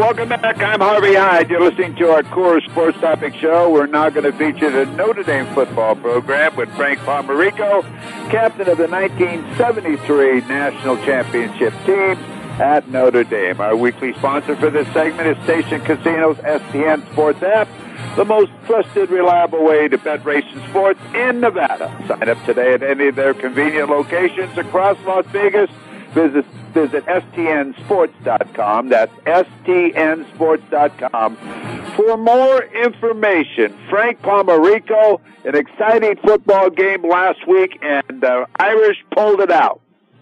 Welcome back. I'm Harvey Hyde. You're listening to our core sports topic show. We're now going to feature the Notre Dame football program with Frank Pomarico, captain of the 1973 National Championship team at Notre Dame. Our weekly sponsor for this segment is Station Casino's STN Sports app, the most trusted, reliable way to bet racing sports in Nevada. Sign up today at any of their convenient locations across Las Vegas. Visit stnsports.com. That's stnsports.com for more information. Frank Pomarico, an exciting football game last week, and the Irish pulled it out.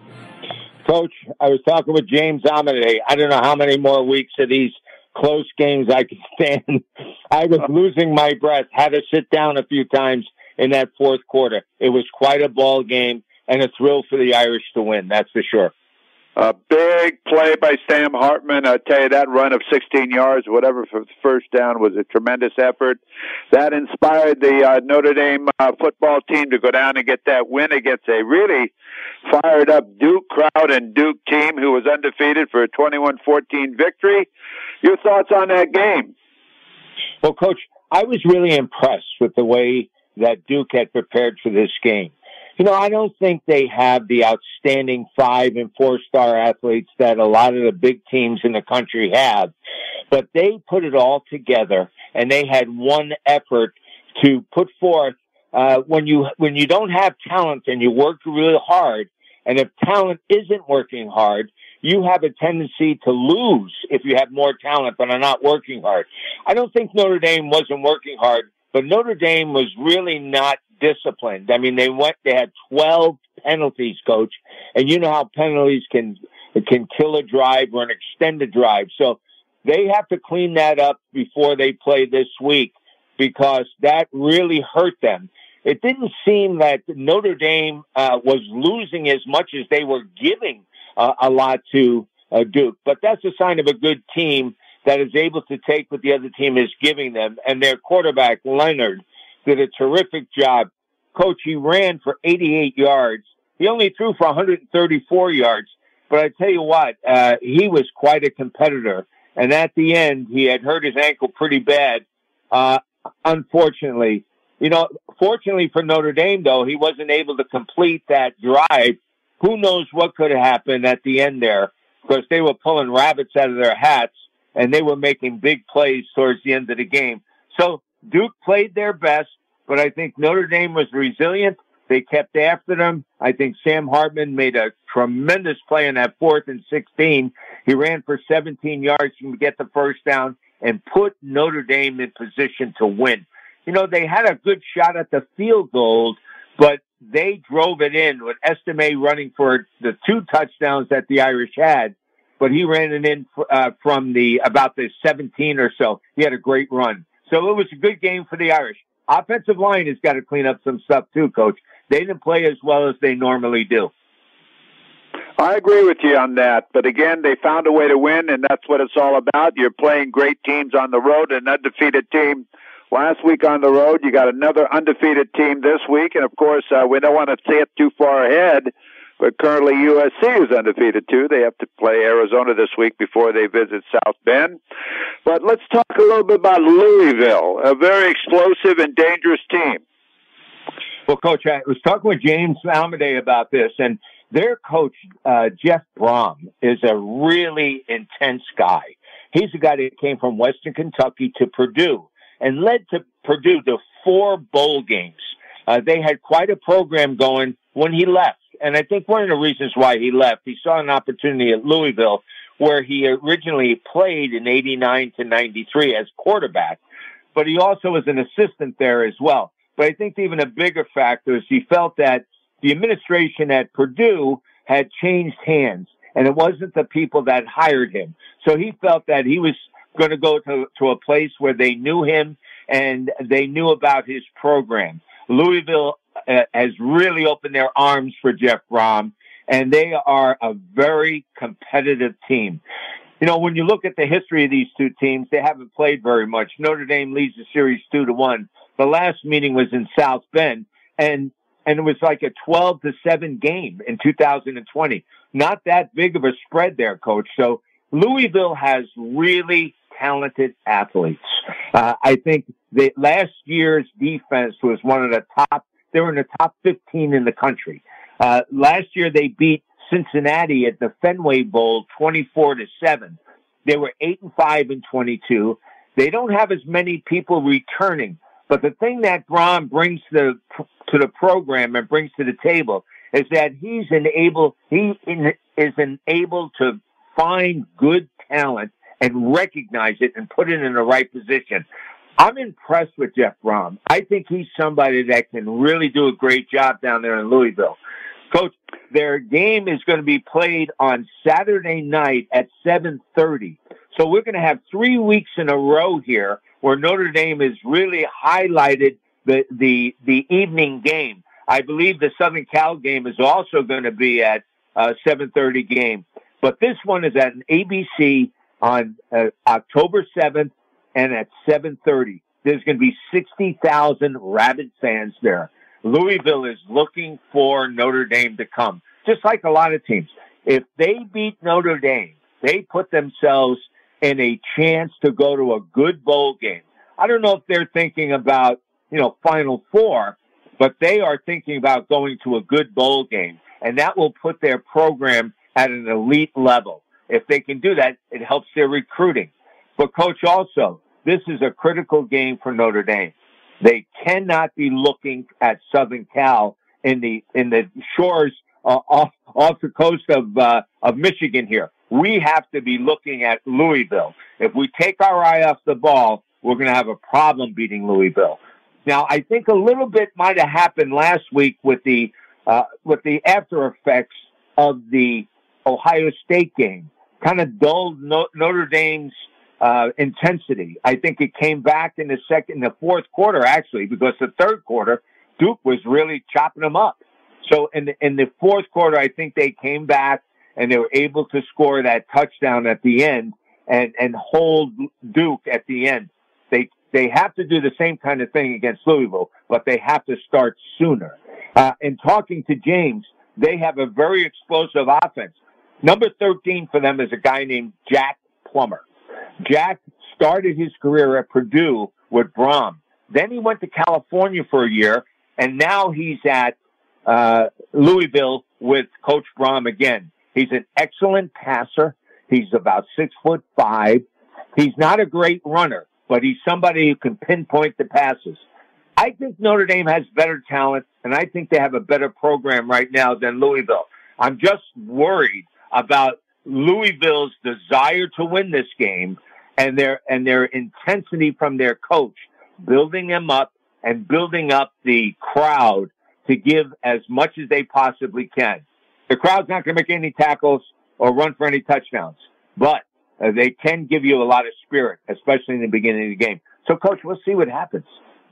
Coach, I was talking with James Amadei. I don't know how many more weeks of these close games I can stand. I was losing my breath, had to sit down a few times in that fourth quarter. It was quite a ball game and a thrill for the Irish to win, that's for sure. A big play by Sam Hartman. I tell you, that run of 16 yards, whatever, for the first down was a tremendous effort. That inspired the Notre Dame football team to go down and get that win against a really fired-up Duke crowd and Duke team who was undefeated for a 21-14 victory. Your thoughts on that game? Well, Coach, I was really impressed with the way that Duke had prepared for this game. You know, I don't think they have the outstanding 5- and 4-star athletes that a lot of the big teams in the country have, but they put it all together and they had one effort to put forth. When you don't have talent and you work really hard, and if talent isn't working hard, you have a tendency to lose if you have more talent but are not working hard. I don't think Notre Dame wasn't working hard, but Notre Dame was really not disciplined. I mean, they had 12 penalties, Coach, and you know how penalties can kill a drive or an extended drive. So they have to clean that up before they play this week because that really hurt them. It didn't seem that Notre Dame was losing as much as they were giving a lot to Duke, but that's a sign of a good team that is able to take what the other team is giving them, and their quarterback, Leonard, did a terrific job. Coach, he ran for 88 yards. He only threw for 134 yards. But I tell you what, he was quite a competitor. And at the end, he had hurt his ankle pretty bad. Unfortunately, fortunately for Notre Dame, though, he wasn't able to complete that drive. Who knows what could have happened at the end there? Because they were pulling rabbits out of their hats and they were making big plays towards the end of the game. So Duke played their best, but I think Notre Dame was resilient. They kept after them. I think Sam Hartman made a tremendous play in that 4th and 16. He ran for 17 yards to get the first down and put Notre Dame in position to win. They had a good shot at the field goal, but they drove it in with Estime running for the 2 touchdowns that the Irish had. But he ran it in from about the 17 or so. He had a great run. So it was a good game for the Irish. Offensive line has got to clean up some stuff too, Coach. They didn't play as well as they normally do. I agree with you on that. But again, they found a way to win, and that's what it's all about. You're playing great teams on the road, an undefeated team last week on the road. You got another undefeated team this week. And, of course, we don't want to see it too far ahead. But currently USC is undefeated, too. They have to play Arizona this week before they visit South Bend. But let's talk a little bit about Louisville, a very explosive and dangerous team. Well, Coach, I was talking with James Amadei about this, and their coach, Jeff Brom, is a really intense guy. He's a guy that came from Western Kentucky to Purdue and led to Purdue to 4 bowl games. They had quite a program going when he left. And I think one of the reasons why he left, he saw an opportunity at Louisville where he originally played in 89 to 93 as quarterback, but he also was an assistant there as well. But I think even a bigger factor is he felt that the administration at Purdue had changed hands, and it wasn't the people that hired him. So he felt that he was going to go to a place where they knew him and they knew about his program. Louisville has really opened their arms for Jeff Brom, and they are a very competitive team. When you look at the history of these two teams, they haven't played very much. Notre Dame leads the series 2-1. The last meeting was in South Bend, and it was like a 12-7 game in 2020. Not that big of a spread there, Coach. So Louisville has really talented athletes. I think that last year's defense was one of the top. They were in the top 15 in the country. Last year they beat Cincinnati at the Fenway Bowl 24-7. They were 8-5 in 22. They don't have as many people returning, but the thing that Brohm brings to the program and brings to the table is that he is enabled to find good talent and recognize it and put it in the right position. I'm impressed with Jeff Brohm. I think he's somebody that can really do a great job down there in Louisville. Coach, their game is going to be played on Saturday night at 7:30. So we're going to have 3 weeks in a row here where Notre Dame has really highlighted the evening game. I believe the Southern Cal game is also going to be at 7:30 game. But this one is at an ABC on October 7th and at 7:30. There's going to be 60,000 rabid fans there. Louisville is looking for Notre Dame to come, just like a lot of teams. If they beat Notre Dame, they put themselves in a chance to go to a good bowl game. I don't know if they're thinking about, Final Four, but they are thinking about going to a good bowl game, and that will put their program at an elite level. If they can do that, it helps their recruiting. But, Coach, also, this is a critical game for Notre Dame. They cannot be looking at Southern Cal in the shores off the coast of Michigan here. We have to be looking at Louisville. If we take our eye off the ball, we're going to have a problem beating Louisville. Now, I think a little bit might have happened last week with the after effects of the Ohio State game. Kind of dulled Notre Dame's intensity. I think it came back in the fourth quarter, actually, because the third quarter, Duke was really chopping them up. So in the fourth quarter, I think they came back and they were able to score that touchdown at the end and hold Duke at the end. They have to do the same kind of thing against Louisville, but they have to start sooner. In talking to James, they have a very explosive offense. Number 13 for them is a guy named Jack Plummer. Jack started his career at Purdue with Brohm. Then he went to California for a year, and now he's at Louisville with Coach Brohm again. He's an excellent passer. He's about 6'5". He's not a great runner, but he's somebody who can pinpoint the passes. I think Notre Dame has better talent, and I think they have a better program right now than Louisville. I'm just worried about Louisville's desire to win this game and their intensity from their coach, building them up and building up the crowd to give as much as they possibly can. The crowd's not going to make any tackles or run for any touchdowns, but they can give you a lot of spirit, especially in the beginning of the game. So, Coach, we'll see what happens.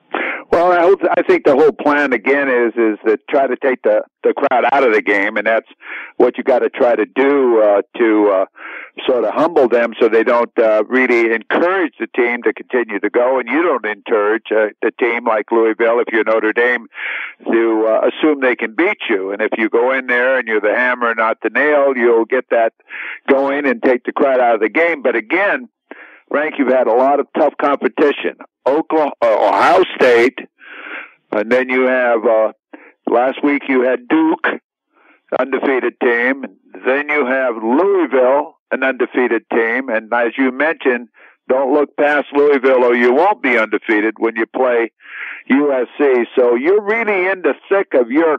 Well, I think the whole plan again is that try to take the crowd out of the game, and that's what you got to try to do to sort of humble them so they don't really encourage the team to continue to go, and you don't encourage the team like Louisville, if you're Notre Dame, to assume they can beat you. And if you go in there and you're the hammer, not the nail, you'll get that going and take the crowd out of the game. But again, Frank, you've had a lot of tough competition. Ohio State, and then you have, last week you had Duke, undefeated team. Then you have Louisville, an undefeated team. And as you mentioned, don't look past Louisville or you won't be undefeated when you play USC. So you're really in the thick of your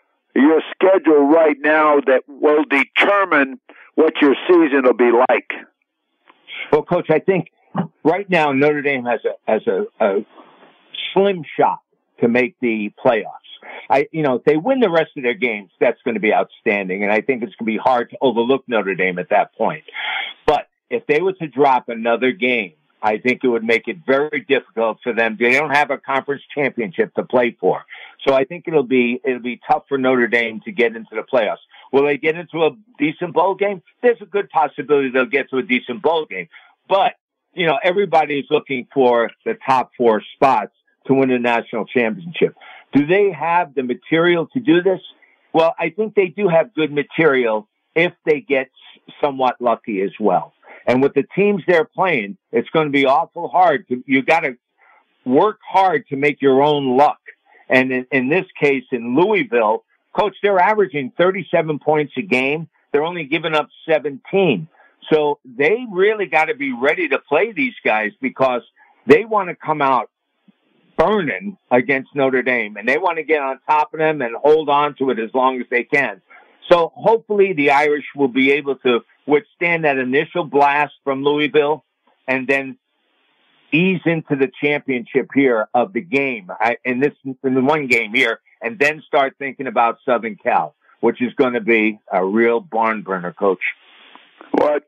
schedule right now that will determine what your season will be like. Well, Coach, I think right now Notre Dame has a slim shot to make the playoffs. If they win the rest of their games, that's going to be outstanding, and I think it's going to be hard to overlook Notre Dame at that point. But if they were to drop another game, I think it would make it very difficult for them. They don't have a conference championship to play for, so I think it'll be tough for Notre Dame to get into the playoffs. Will they get into a decent bowl game? There's a good possibility they'll get to a decent bowl game. But, everybody's looking for the top 4 spots to win a national championship. Do they have the material to do this? Well, I think they do have good material if they get somewhat lucky as well. And with the teams they're playing, it's going to be awful hard. You got to work hard to make your own luck. And in this case, in Louisville, Coach, they're averaging 37 points a game. They're only giving up 17. So they really got to be ready to play these guys because they want to come out burning against Notre Dame, and they want to get on top of them and hold on to it as long as they can. So hopefully the Irish will be able to withstand that initial blast from Louisville and then ease into the championship here of the game in the one game here, and then start thinking about Southern Cal, which is going to be a real barn burner, Coach. What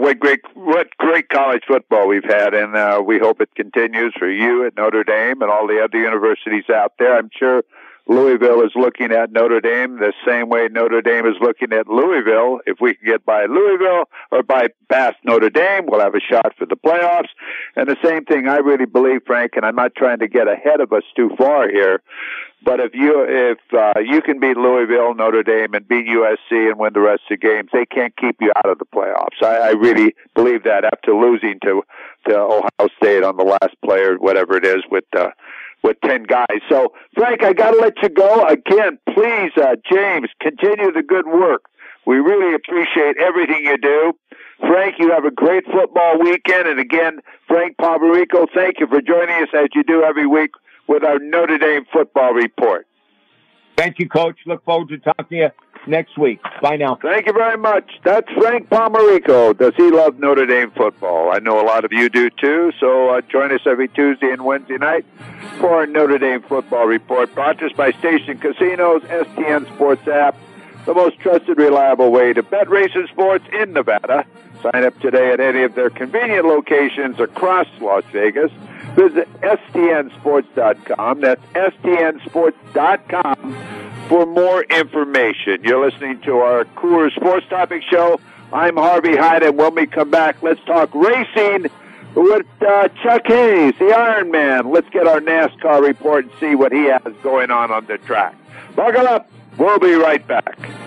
great college football we've had, and we hope it continues for you at Notre Dame and all the other universities out there. I'm sure Louisville is looking at Notre Dame the same way Notre Dame is looking at Louisville. If we can get by Louisville or by past Notre Dame, we'll have a shot for the playoffs. And the same thing I really believe, Frank, and I'm not trying to get ahead of us too far here, but if you can beat Louisville, Notre Dame, and beat USC and win the rest of the games, they can't keep you out of the playoffs. I really believe that after losing to Ohio State on the last play or whatever it is with 10 guys. So, Frank, I got to let you go. Again, please, James, continue the good work. We really appreciate everything you do. Frank, you have a great football weekend. And again, Frank Pomarico, thank you for joining us as you do every week with our Notre Dame football report. Thank you, Coach. Look forward to talking to you next week. Bye now. Thank you very much. That's Frank Pomarico. Does he love Notre Dame football? I know a lot of you do too, so join us every Tuesday and Wednesday night for our Notre Dame football report, brought to us by Station Casinos, STN Sports app, the most trusted, reliable way to bet racing sports in Nevada. Sign up today at any of their convenient locations across Las Vegas. Visit stnsports.com. That's stnsports.com for more information. You're listening to our Coors Sports Topic Show. I'm Harvey Hyde, and when we come back, let's talk racing with Chuck Hayes, the Iron Man. Let's get our NASCAR report and see what he has going on the track. Buckle up. We'll be right back.